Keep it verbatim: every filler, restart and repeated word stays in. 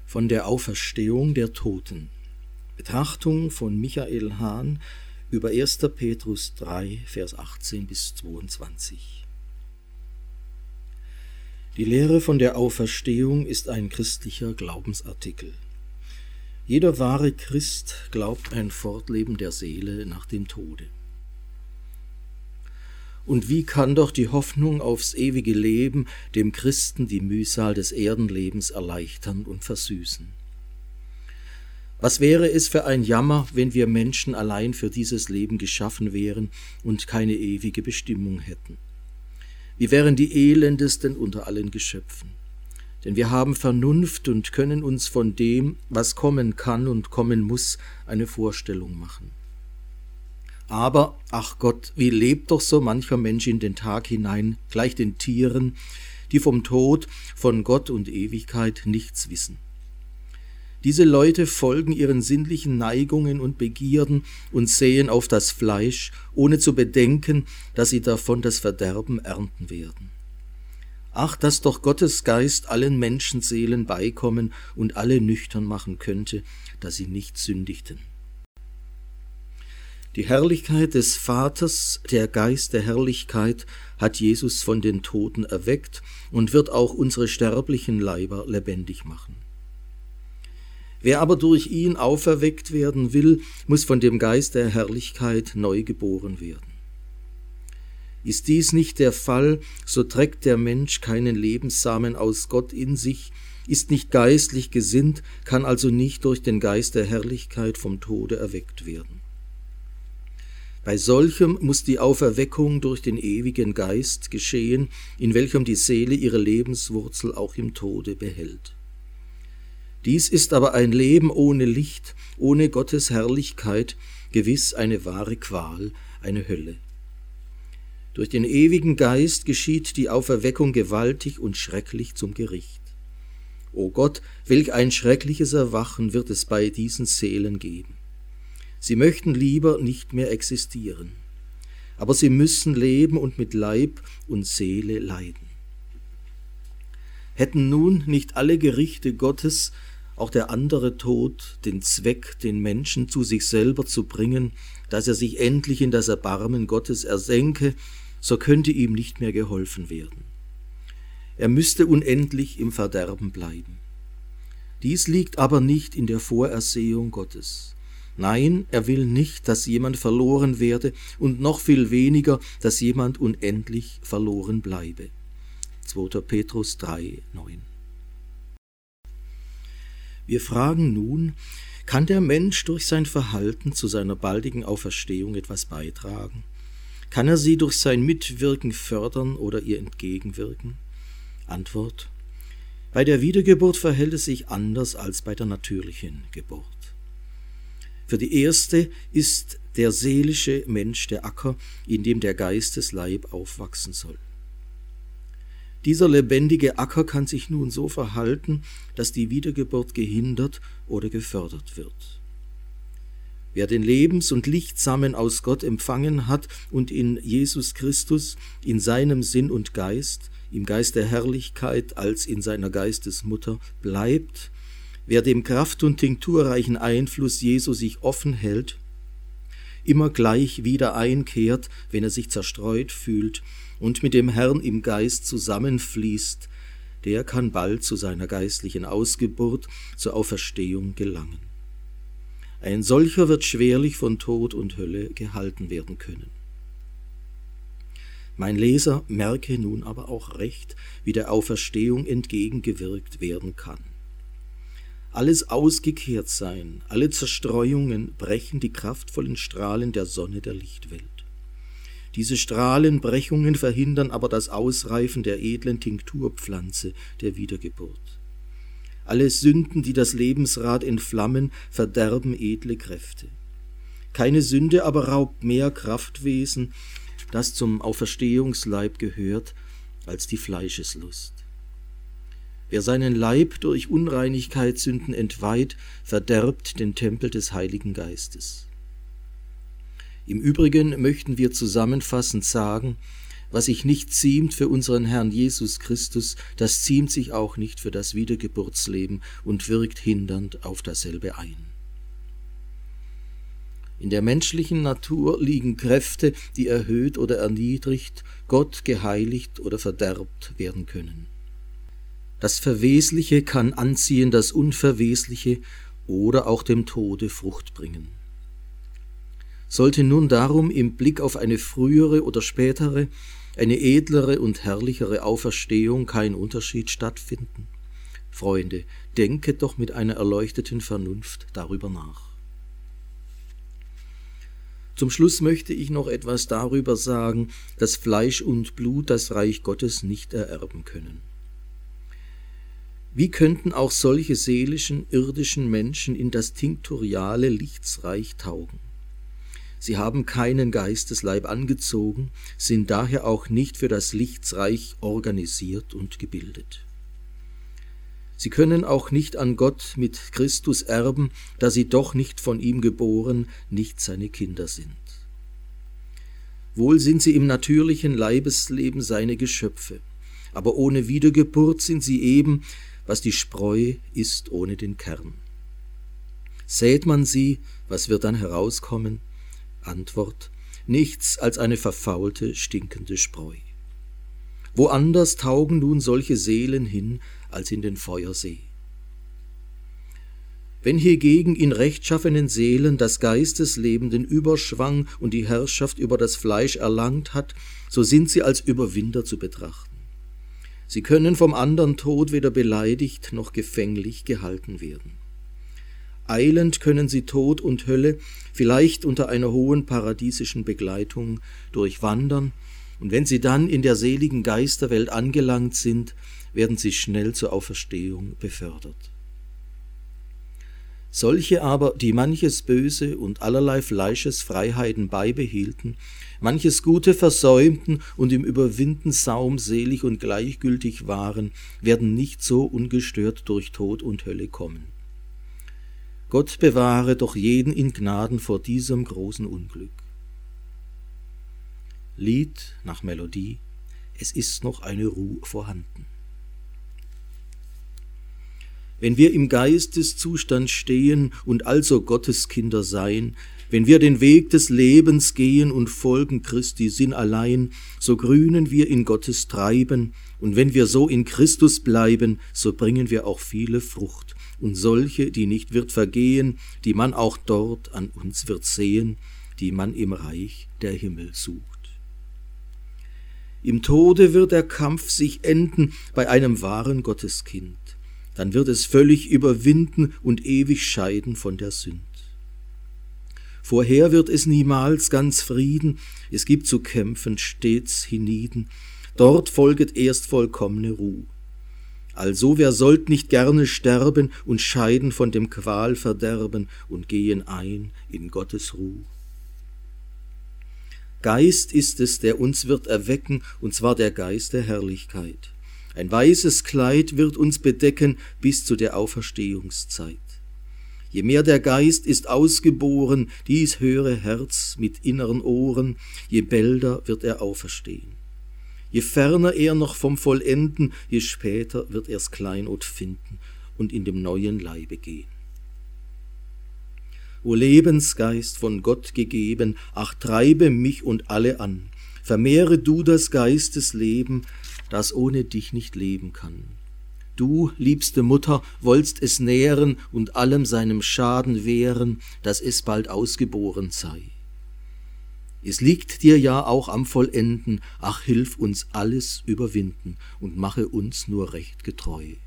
Von der Auferstehung der Toten. Betrachtung von Michael Hahn über erster Petrus drei, Vers achtzehn bis zweiundzwanzig. Die Lehre von der Auferstehung ist ein christlicher Glaubensartikel. Jeder wahre Christ glaubt ein Fortleben der Seele nach dem Tode. Und wie kann doch die Hoffnung aufs ewige Leben dem Christen die Mühsal des Erdenlebens erleichtern und versüßen? Was wäre es für ein Jammer, wenn wir Menschen allein für dieses Leben geschaffen wären und keine ewige Bestimmung hätten? Wir wären die elendesten unter allen Geschöpfen. Denn wir haben Vernunft und können uns von dem, was kommen kann und kommen muss, eine Vorstellung machen. Aber, ach Gott, wie lebt doch so mancher Mensch in den Tag hinein, gleich den Tieren, die vom Tod, von Gott und Ewigkeit nichts wissen. Diese Leute folgen ihren sinnlichen Neigungen und Begierden und säen auf das Fleisch, ohne zu bedenken, dass sie davon das Verderben ernten werden. Ach, dass doch Gottes Geist allen Menschenseelen beikommen und alle nüchtern machen könnte, dass sie nicht sündigten. Die Herrlichkeit des Vaters, der Geist der Herrlichkeit, hat Jesus von den Toten erweckt und wird auch unsere sterblichen Leiber lebendig machen. Wer aber durch ihn auferweckt werden will, muss von dem Geist der Herrlichkeit neu geboren werden. Ist dies nicht der Fall, so trägt der Mensch keinen Lebenssamen aus Gott in sich, ist nicht geistlich gesinnt, kann also nicht durch den Geist der Herrlichkeit vom Tode erweckt werden. Bei solchem muss die Auferweckung durch den ewigen Geist geschehen, in welchem die Seele ihre Lebenswurzel auch im Tode behält. Dies ist aber ein Leben ohne Licht, ohne Gottes Herrlichkeit, gewiss eine wahre Qual, eine Hölle. Durch den ewigen Geist geschieht die Auferweckung gewaltig und schrecklich zum Gericht. O Gott, welch ein schreckliches Erwachen wird es bei diesen Seelen geben. Sie möchten lieber nicht mehr existieren, aber sie müssen leben und mit Leib und Seele leiden. Hätten nun nicht alle Gerichte Gottes, auch der andere Tod, den Zweck, den Menschen zu sich selber zu bringen, dass er sich endlich in das Erbarmen Gottes ersenke, so könnte ihm nicht mehr geholfen werden. Er müsste unendlich im Verderben bleiben. Dies liegt aber nicht in der Vorersehung Gottes. Nein, er will nicht, dass jemand verloren werde und noch viel weniger, dass jemand unendlich verloren bleibe. zweiter Petrus drei, neun. Wir fragen nun, kann der Mensch durch sein Verhalten zu seiner baldigen Auferstehung etwas beitragen? Kann er sie durch sein Mitwirken fördern oder ihr entgegenwirken? Antwort: Bei der Wiedergeburt verhält es sich anders als bei der natürlichen Geburt. Für die erste ist der seelische Mensch der Acker, in dem der Geistesleib aufwachsen soll. Dieser lebendige Acker kann sich nun so verhalten, dass die Wiedergeburt gehindert oder gefördert wird. Wer den Lebens- und Lichtsamen aus Gott empfangen hat und in Jesus Christus, in seinem Sinn und Geist, im Geist der Herrlichkeit als in seiner Geistesmutter bleibt, wer dem kraft- und tinkturreichen Einfluss Jesu sich offen hält, immer gleich wieder einkehrt, wenn er sich zerstreut fühlt und mit dem Herrn im Geist zusammenfließt, der kann bald zu seiner geistlichen Ausgeburt, zur Auferstehung gelangen. Ein solcher wird schwerlich von Tod und Hölle gehalten werden können. Mein Leser, merke nun aber auch recht, wie der Auferstehung entgegengewirkt werden kann. Alles Ausgekehrtsein, alle Zerstreuungen brechen die kraftvollen Strahlen der Sonne der Lichtwelt. Diese Strahlenbrechungen verhindern aber das Ausreifen der edlen Tinkturpflanze der Wiedergeburt. Alle Sünden, die das Lebensrad entflammen, verderben edle Kräfte. Keine Sünde aber raubt mehr Kraftwesen, das zum Auferstehungsleib gehört, als die Fleischeslust. Wer seinen Leib durch Unreinigkeitssünden entweiht, verderbt den Tempel des Heiligen Geistes. Im Übrigen möchten wir zusammenfassend sagen, Was sich nicht ziemt für unseren Herrn Jesus Christus, das ziemt sich auch nicht für das Wiedergeburtsleben und wirkt hindernd auf dasselbe ein. In der menschlichen Natur liegen Kräfte, die erhöht oder erniedrigt, Gott geheiligt oder verderbt werden können. Das Verwesliche kann anziehen das Unverwesliche oder auch dem Tode Frucht bringen. Sollte nun darum im Blick auf eine frühere oder spätere, eine edlere und herrlichere Auferstehung kein Unterschied stattfinden? Freunde, denket doch mit einer erleuchteten Vernunft darüber nach. Zum Schluss möchte ich noch etwas darüber sagen, dass Fleisch und Blut das Reich Gottes nicht ererben können. Wie könnten auch solche seelischen, irdischen Menschen in das tinktoriale Lichtsreich taugen? Sie haben keinen Geistesleib angezogen, sind daher auch nicht für das Lichtsreich organisiert und gebildet. Sie können auch nicht an Gott mit Christus erben, da sie doch nicht von ihm geboren, nicht seine Kinder sind. Wohl sind sie im natürlichen Leibesleben seine Geschöpfe, aber ohne Wiedergeburt sind sie eben, was die Spreu ist ohne den Kern. Sät man sie, was wird dann herauskommen? Antwort: nichts als eine verfaulte, stinkende Spreu. Woanders taugen nun solche Seelen hin als in den Feuersee. Wenn hingegen in rechtschaffenen Seelen das Geistesleben den Überschwang und die Herrschaft über das Fleisch erlangt hat, so sind sie als Überwinder zu betrachten. Sie können vom andern Tod weder beleidigt noch gefänglich gehalten werden. Eilend können sie Tod und Hölle, vielleicht unter einer hohen paradiesischen Begleitung, durchwandern, und wenn sie dann in der seligen Geisterwelt angelangt sind, werden sie schnell zur Auferstehung befördert. Solche aber, die manches Böse und allerlei Fleischesfreiheiten beibehielten, manches Gute versäumten und im Überwinden saumselig und gleichgültig waren, werden nicht so ungestört durch Tod und Hölle kommen. Gott bewahre doch jeden in Gnaden vor diesem großen Unglück. Lied nach Melodie: Es ist noch eine Ruh vorhanden. Wenn wir im Geisteszustand stehen und also Gottes Kinder sein, wenn wir den Weg des Lebens gehen und folgen Christi Sinn allein, so grünen wir in Gottes Treiben, und wenn wir so in Christus bleiben, so bringen wir auch viele Frucht, und solche, die nicht wird vergehen, die man auch dort an uns wird sehen, die man im Reich der Himmel sucht. Im Tode wird der Kampf sich enden bei einem wahren Gotteskind. Dann wird es völlig überwinden und ewig scheiden von der Sünd. Vorher wird es niemals ganz Frieden, es gibt zu kämpfen stets hienieden, dort folget erst vollkommene Ruh. Also wer sollt nicht gerne sterben und scheiden von dem Qualverderben und gehen ein in Gottes Ruh. Geist ist es, der uns wird erwecken, und zwar der Geist der Herrlichkeit. Ein weißes Kleid wird uns bedecken bis zu der Auferstehungszeit. Je mehr der Geist ist ausgeboren, dies höre Herz mit inneren Ohren, je bälder wird er auferstehen. Je ferner er noch vom Vollenden, je später wird er's Kleinod finden und in dem neuen Leibe gehen. O Lebensgeist von Gott gegeben, ach treibe mich und alle an, vermehre du das Geistesleben, das ohne dich nicht leben kann. Du, liebste Mutter, wollst es nähren und allem seinem Schaden wehren, dass es bald ausgeboren sei. Es liegt dir ja auch am Vollenden, ach hilf uns alles überwinden und mache uns nur recht getreu.